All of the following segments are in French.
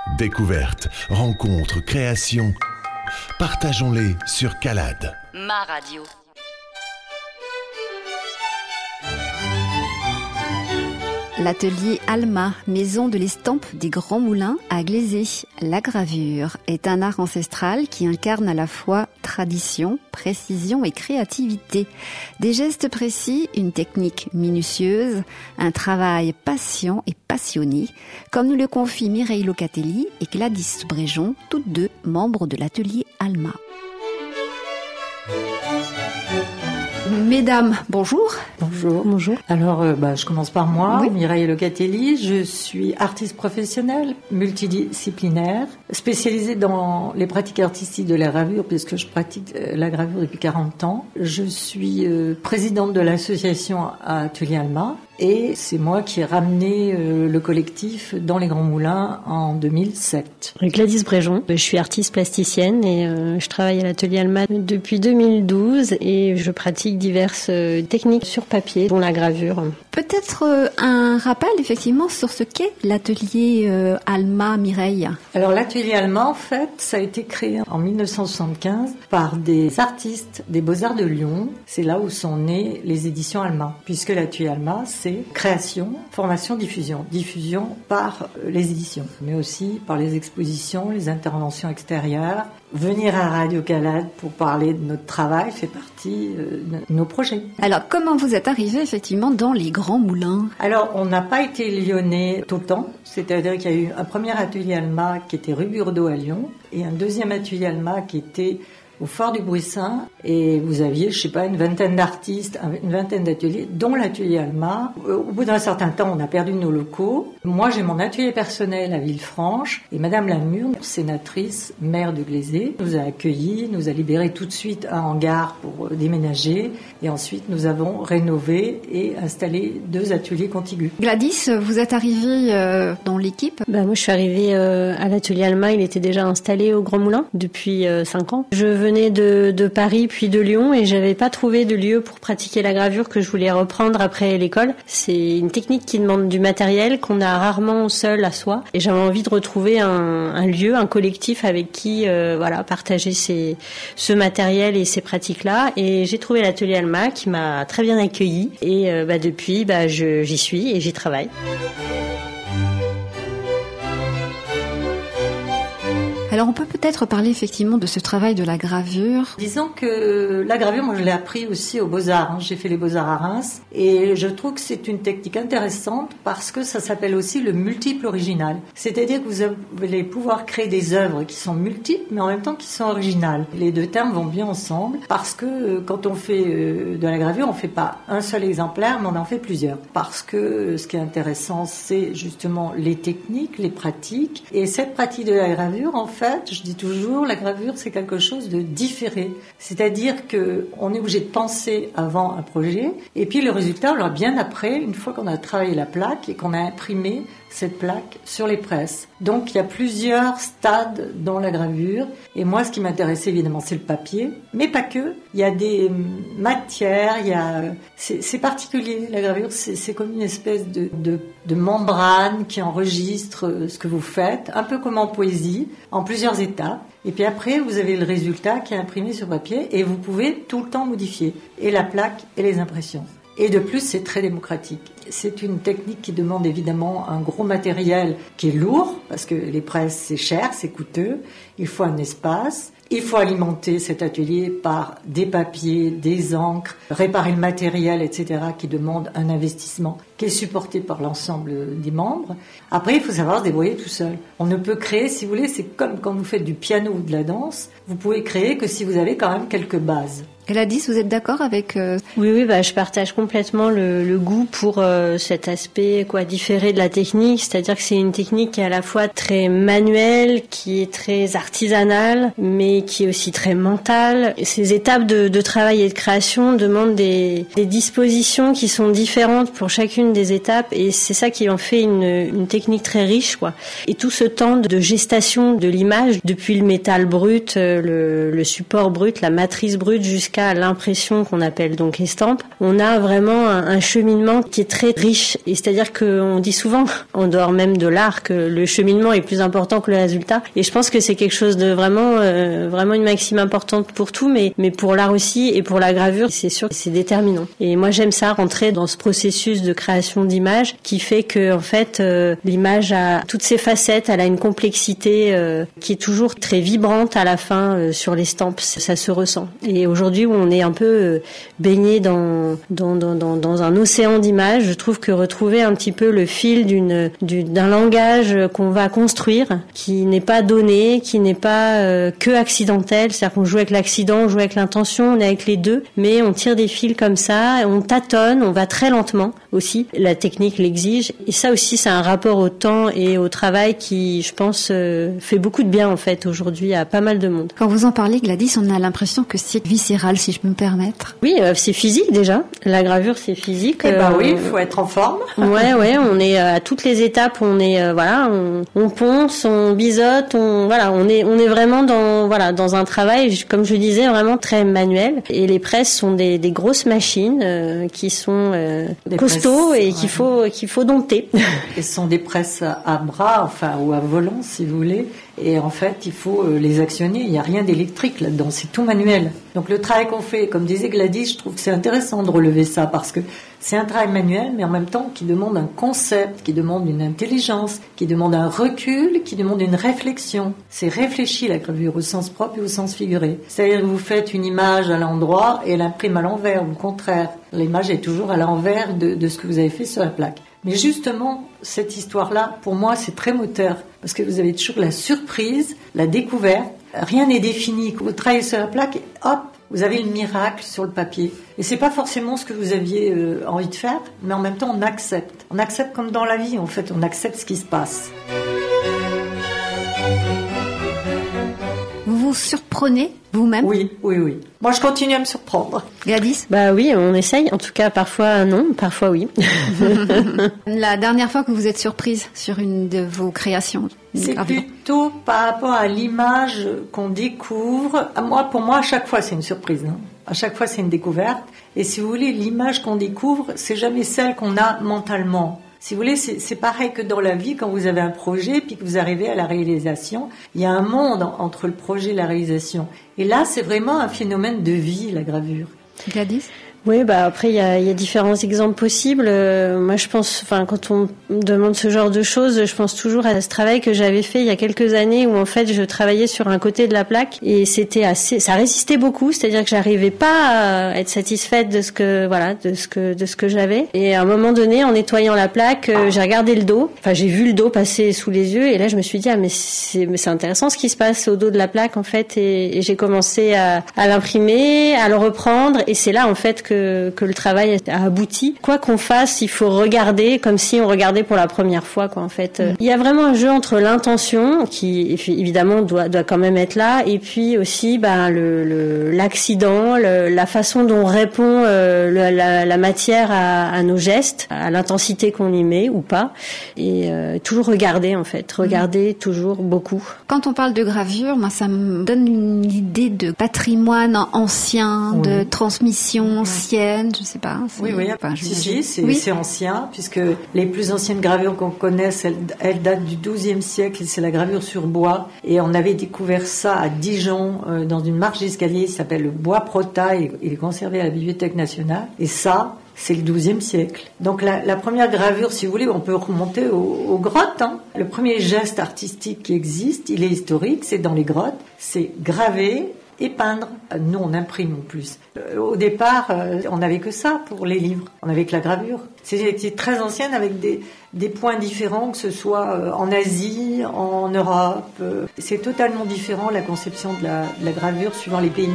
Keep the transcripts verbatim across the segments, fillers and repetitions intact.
Découvertes, rencontres, créations, partageons-les sur Calade. Ma radio. L'atelier Alma, maison de l'estampe des Grands Moulins à Glazé. La gravure est un art ancestral qui incarne à la fois tradition, précision et créativité. Des gestes précis, une technique minutieuse, un travail patient et passionné, comme nous le confient Mireille Locatelli et Gladys Bréjon, toutes deux membres de l'atelier Alma. Mesdames, bonjour. Bonjour. Bonjour. Alors, euh, bah, je commence par moi, oui. Mireille Locatelli. Je suis artiste professionnelle, multidisciplinaire, spécialisée dans les pratiques artistiques de la gravure, puisque je pratique la gravure depuis quarante ans. Je suis euh, présidente de l'association Atelier Alma. Et c'est moi qui ai ramené euh, le collectif dans les Grands Moulins en deux mille sept. Gladys Bréjon, je suis artiste plasticienne et euh, je travaille à l'atelier Alma depuis deux mille douze et je pratique diverses euh, techniques sur papier, dont la gravure. Peut-être euh, un rappel effectivement sur ce qu'est l'atelier euh, Alma, Mireille. Alors l'atelier Alma, en fait, ça a été créé en mille neuf cent soixante-quinze par des artistes des Beaux-Arts de Lyon. C'est là où sont nées les éditions Alma, puisque l'atelier Alma, c'est création, formation, diffusion. Diffusion par les éditions, mais aussi par les expositions, les interventions extérieures. Venir à Radio Calade pour parler de notre travail fait partie de nos projets. Alors, comment vous êtes arrivé effectivement dans les Grands Moulins ? Alors, on n'a pas été lyonnais tout le temps. C'est-à-dire qu'il y a eu un premier atelier Alma qui était rue Burdeau à Lyon et un deuxième atelier Alma qui était au Fort du Bruissin, et vous aviez, je sais pas, une vingtaine d'artistes, une vingtaine d'ateliers, dont l'atelier Alma. Au bout d'un certain temps, on a perdu nos locaux. Moi, j'ai mon atelier personnel à Villefranche, et Madame Lamure, sénatrice, maire de Glazé, nous a accueillis, nous a libéré tout de suite un hangar pour déménager, et ensuite nous avons rénové et installé deux ateliers contigus. Gladys, vous êtes arrivée euh, dans l'équipe ? Bah, moi, je suis arrivée euh, à l'atelier Alma, il était déjà installé au Grand Moulin depuis euh, cinq ans. Je venais de, de Paris puis de Lyon et j'avais pas trouvé de lieu pour pratiquer la gravure que je voulais reprendre après l'école. C'est une technique qui demande du matériel qu'on a rarement seul à soi et j'avais envie de retrouver un, un lieu, un collectif avec qui euh, voilà partager ces, ce matériel et ces pratiques-là. Et j'ai trouvé l'atelier Alma qui m'a très bien accueillie et euh, bah, depuis bah, je, j'y suis et j'y travaille. Alors on peut peut-être parler effectivement de ce travail de la gravure. Disons que la gravure, moi je l'ai appris aussi aux Beaux-Arts. Hein. J'ai fait les Beaux-Arts à Reims et je trouve que c'est une technique intéressante parce que ça s'appelle aussi le multiple original. C'est-à-dire que vous allez pouvoir créer des œuvres qui sont multiples mais en même temps qui sont originales. Les deux termes vont bien ensemble parce que quand on fait de la gravure, on ne fait pas un seul exemplaire mais on en fait plusieurs. Parce que ce qui est intéressant, c'est justement les techniques, les pratiques. Et cette pratique de la gravure, en fait, En fait, je dis toujours, la gravure, c'est quelque chose de différé. C'est-à-dire que on est obligé de penser avant un projet, et puis le résultat, alors bien après, une fois qu'on a travaillé la plaque et qu'on a imprimé cette plaque sur les presses. Donc, il y a plusieurs stades dans la gravure. Et moi, ce qui m'intéressait, évidemment, c'est le papier. Mais pas que. Il y a des matières, il y a... C'est, c'est particulier, la gravure. C'est, c'est comme une espèce de, de, de membrane qui enregistre ce que vous faites. Un peu comme en poésie, en plusieurs étapes. Et puis après, vous avez le résultat qui est imprimé sur papier. Et vous pouvez tout le temps modifier. Et la plaque et les impressions. Et de plus, c'est très démocratique. C'est une technique qui demande évidemment un gros matériel qui est lourd, parce que les presses, c'est cher, c'est coûteux. Il faut un espace. Il faut alimenter cet atelier par des papiers, des encres, réparer le matériel, et cetera, qui demande un investissement qui est supporté par l'ensemble des membres. Après, il faut savoir se débrouiller tout seul. On ne peut créer, si vous voulez, c'est comme quand vous faites du piano ou de la danse, vous pouvez créer que si vous avez quand même quelques bases. Gladys, vous êtes d'accord avec... Euh... Oui, oui, bah, je partage complètement le, le goût pour euh, cet aspect quoi différé de la technique, c'est-à-dire que c'est une technique qui est à la fois très manuelle, qui est très artisanale, mais mais qui est aussi très mental. Ces étapes de, de travail et de création demandent des, des dispositions qui sont différentes pour chacune des étapes, et c'est ça qui en fait une, une technique très riche, quoi. Et tout ce temps de gestation de l'image, depuis le métal brut, le, le support brut, la matrice brute, jusqu'à l'impression qu'on appelle donc estampe, on a vraiment un, un cheminement qui est très riche. Et c'est-à-dire qu'on dit souvent, en dehors même de l'art, que le cheminement est plus important que le résultat. Et je pense que c'est quelque chose de vraiment, euh, vraiment une maxime importante pour tout, mais, mais pour l'art aussi et pour la gravure, c'est sûr que c'est déterminant. Et moi, j'aime ça, rentrer dans ce processus de création d'image qui fait que, en fait, euh, l'image a toutes ses facettes, elle a une complexité euh, qui est toujours très vibrante à la fin euh, sur l'estampe, ça se ressent. Et aujourd'hui, où on est un peu euh, baigné dans, dans, dans, dans, dans un océan d'images, je trouve que retrouver un petit peu le fil d'une, d'une, d'un langage qu'on va construire, qui n'est pas donné, qui n'est pas euh, que accidentel, c'est-à-dire qu'on joue avec l'accident, on joue avec l'intention, on est avec les deux, mais on tire des fils comme ça, on tâtonne, on va très lentement aussi, la technique l'exige, et ça aussi c'est un rapport au temps et au travail qui, je pense, euh, fait beaucoup de bien en fait aujourd'hui à pas mal de monde. Quand vous en parlez, Gladys, on a l'impression que c'est viscéral, si je peux me permettre. Oui, euh, c'est physique déjà, la gravure c'est physique. Eh ben euh, oui, il faut être en forme. Ouais, ouais, on est à toutes les étapes, on est, euh, voilà, on, on ponce, on biseaute, on, voilà, on est, on est vraiment dans, voilà, dans un travail, comme je disais, vraiment très manuel. Et les presses sont des, des grosses machines euh, qui sont euh, costauds presses, et ouais. qu'il faut, qu'il faut dompter. Et ce sont des presses à bras, enfin, ou à volant, si vous voulez. Et en fait, il faut les actionner. Il n'y a rien d'électrique là-dedans, c'est tout manuel. Donc le travail qu'on fait, comme disait Gladys, je trouve que c'est intéressant de relever ça parce que c'est un travail manuel, mais en même temps qui demande un concept, qui demande une intelligence, qui demande un recul, qui demande une réflexion. C'est réfléchi la gravure au sens propre et au sens figuré. C'est-à-dire que vous faites une image à l'endroit et elle imprime à l'envers, ou au contraire. L'image est toujours à l'envers de, de ce que vous avez fait sur la plaque. Mais justement, cette histoire-là, pour moi, c'est très moteur. Parce que vous avez toujours la surprise, la découverte. Rien n'est défini. Quand vous travaillez sur la plaque, hop, vous avez le miracle sur le papier. Et c'est pas forcément ce que vous aviez euh, envie de faire, mais en même temps, on accepte. On accepte comme dans la vie, en fait. On accepte ce qui se passe. Vous vous surprenez vous-même ? Oui, oui, oui. Moi, je continue à me surprendre. Gladys ? Bah oui, on essaye. En tout cas, parfois non, parfois oui. La dernière fois que vous êtes surprise sur une de vos créations ? C'est plutôt par rapport à l'image qu'on découvre. Moi, pour moi, à chaque fois, c'est une surprise. Hein. À chaque fois, c'est une découverte. Et si vous voulez, l'image qu'on découvre, c'est jamais celle qu'on a mentalement. Si vous voulez, c'est, c'est pareil que dans la vie, quand vous avez un projet puis que vous arrivez à la réalisation, il y a un monde entre le projet et la réalisation. Et là, c'est vraiment un phénomène de vie, la gravure. Gladys ? Oui, bah après il y a, il y a différents exemples possibles. Euh, moi, je pense, enfin, quand on me demande ce genre de choses, je pense toujours à ce travail que j'avais fait il y a quelques années où en fait je travaillais sur un côté de la plaque et c'était assez, ça résistait beaucoup, c'est-à-dire que j'arrivais pas à être satisfaite de ce que, voilà, de ce que, de ce que j'avais. Et à un moment donné, en nettoyant la plaque, euh, j'ai regardé le dos. Enfin, j'ai vu le dos passer sous les yeux et là je me suis dit ah mais c'est, mais c'est intéressant ce qui se passe au dos de la plaque en fait et, et j'ai commencé à, à l'imprimer, à le reprendre et c'est là en fait que Que, que le travail a abouti. Quoi qu'on fasse, il faut regarder comme si on regardait pour la première fois, quoi, en fait. Mm. Il y a vraiment un jeu entre l'intention, qui évidemment doit, doit quand même être là, et puis aussi ben, le, le, l'accident, le, la façon dont répond euh, le, la, la matière à, à nos gestes, à l'intensité qu'on y met ou pas, et euh, toujours regarder, en fait. Regarder mm. toujours beaucoup. Quand on parle de gravure, moi, ça me donne une idée de patrimoine ancien, oui. de transmission ancienne. Je sais pas. Oui, oui. Enfin, si, si, c'est, oui. c'est ancien, puisque les plus anciennes gravures qu'on connaisse, elles, elles datent du douzième siècle. C'est la gravure sur bois. Et on avait découvert ça à Dijon, euh, dans une marche d'escalier qui s'appelle le bois Prota. Et il est conservé à la Bibliothèque nationale. Et ça, c'est le douzième siècle. Donc la, la première gravure, si vous voulez, on peut remonter aux, aux grottes. Hein. Le premier geste artistique qui existe, il est historique, c'est dans les grottes. C'est graver et peindre. Nous, on imprime en plus. Au départ, on n'avait que ça pour les livres. On n'avait que la gravure. C'était très ancienne avec des, des points différents, que ce soit en Asie, en Europe. C'est totalement différent la conception de la, de la gravure suivant les pays.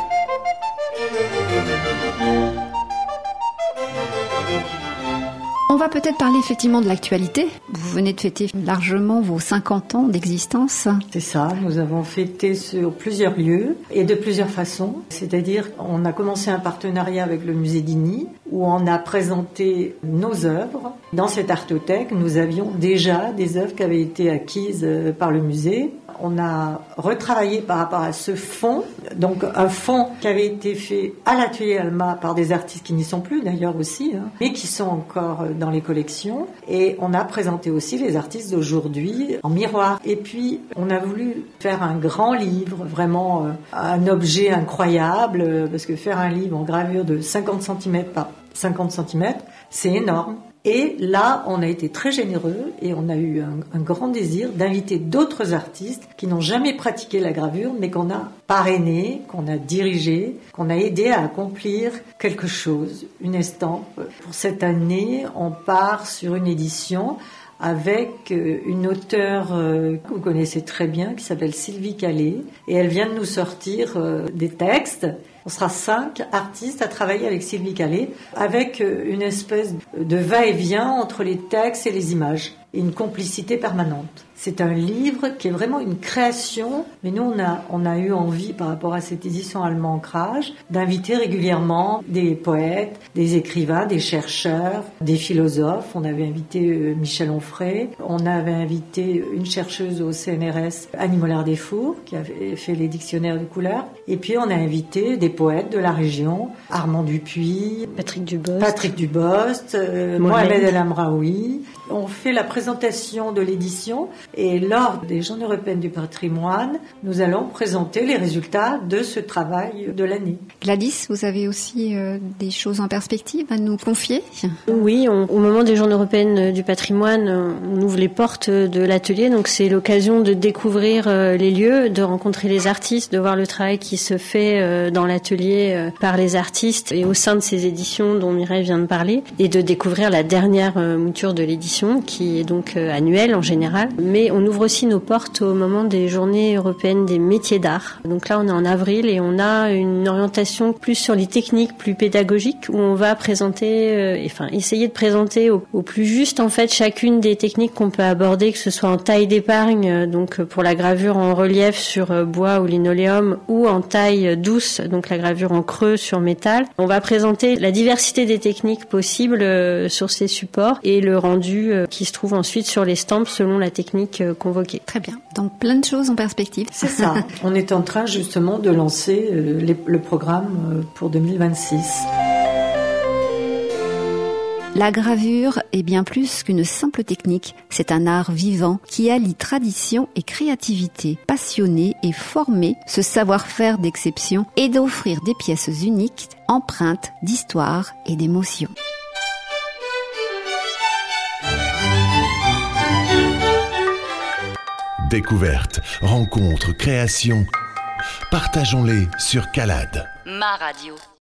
On va peut-être parler effectivement de l'actualité. Vous venez de fêter largement vos cinquante ans d'existence. C'est ça, nous avons fêté sur plusieurs lieux et de plusieurs façons. C'est-à-dire, on a commencé un partenariat avec le musée d'Igny où on a présenté nos œuvres. Dans cette artothèque, nous avions déjà des œuvres qui avaient été acquises par le musée. On a retravaillé par rapport à ce fonds, donc un fonds qui avait été fait à l'atelier Alma par des artistes qui n'y sont plus d'ailleurs aussi, hein, mais qui sont encore dans les collections. Et on a présenté aussi les artistes d'aujourd'hui en miroir. Et puis on a voulu faire un grand livre, vraiment euh, un objet incroyable, euh, parce que faire un livre en gravure de cinquante centimètres par cinquante centimètres, c'est énorme. Et là, on a été très généreux et on a eu un, un grand désir d'inviter d'autres artistes qui n'ont jamais pratiqué la gravure, mais qu'on a parrainé, qu'on a dirigé, qu'on a aidé à accomplir quelque chose, une estampe. Pour cette année, on part sur une édition avec une auteure que vous connaissez très bien, qui s'appelle Sylvie Calais, et elle vient de nous sortir des textes. On sera cinq artistes à travailler avec Sylvie Calais, avec une espèce de va-et-vient entre les textes et les images, et une complicité permanente. C'est un livre qui est vraiment une création, mais nous, on a, on a eu envie, par rapport à cette édition Allemand Ancrage, d'inviter régulièrement des poètes, des écrivains, des chercheurs, des philosophes. On avait invité Michel Onfray, on avait invité une chercheuse au C N R S, Annie Mollard-Desfours, qui avait fait les dictionnaires de couleurs, et puis on a invité des poètes de la région, Armand Dupuis, Patrick Dubost, Patrick Dubost, euh, Mohamed El Amraoui. On fait la présentation de l'édition et lors des Journées européennes du patrimoine, nous allons présenter les résultats de ce travail de l'année. Gladys, vous avez aussi euh, des choses en perspective à nous confier ? Oui, on, au moment des Journées européennes du patrimoine, on ouvre les portes de l'atelier, donc c'est l'occasion de découvrir euh, les lieux, de rencontrer les artistes, de voir le travail qui se fait euh, dans l'atelier euh, par les artistes et au sein de ces éditions dont Mireille vient de parler, et de découvrir la dernière euh, mouture de l'édition qui est donc euh, annuelle en général. Mais on ouvre aussi nos portes au moment des Journées européennes des métiers d'art. Donc là, on est en avril et on a une orientation plus sur les techniques, plus pédagogiques, où on va présenter, euh, enfin essayer de présenter au, au plus juste en fait chacune des techniques qu'on peut aborder, que ce soit en taille d'épargne, euh, donc pour la gravure en relief sur euh, bois ou linoléum, ou en taille douce, donc la gravure en creux sur métal. On va présenter la diversité des techniques possibles euh, sur ces supports et le rendu qui se trouve ensuite sur l'estampe selon la technique convoquée. Très bien. Donc plein de choses en perspective. C'est ça. On est en train justement de lancer les, le programme pour deux mille vingt-six. La gravure est bien plus qu'une simple technique. C'est un art vivant qui allie tradition et créativité. Passionner et former ce savoir-faire d'exception et d'offrir des pièces uniques, empreintes d'histoire et d'émotion. Découvertes, rencontres, créations, partageons-les sur Calade. Ma radio.